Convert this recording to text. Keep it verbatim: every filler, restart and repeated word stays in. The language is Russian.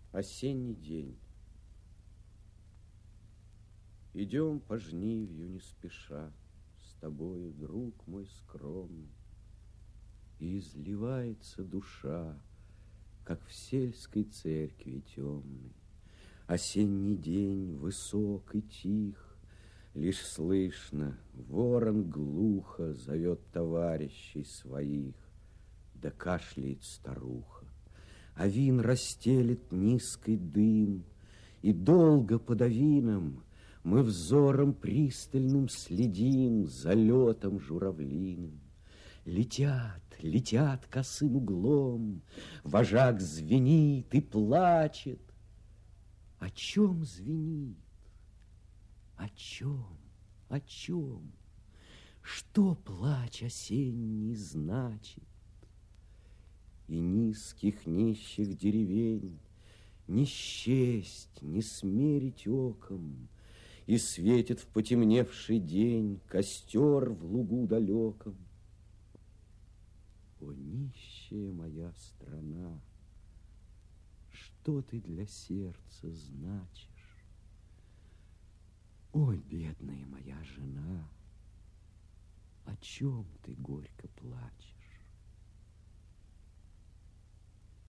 Осенний день. Идем по жнивью не спеша, с тобою, друг мой скромный, и изливается душа, как в сельской церкви темной. Осенний день высок и тих, лишь слышно, ворон глухо зовет товарищей своих, да кашляет старуха. А вин расстелит низкий дым, и долго под авином мы взором пристальным следим за летом журавлиным. Летят, летят косым углом, вожак звенит и плачет. О чем звенит? О чем? О чем? Что плач осенний значит? И низких нищих деревень не счесть, не смерить оком, и светит в потемневший день костер в лугу далеком. О, нищая моя страна, что ты для сердца значишь? О, бедная моя жена, о чем ты горько плачешь?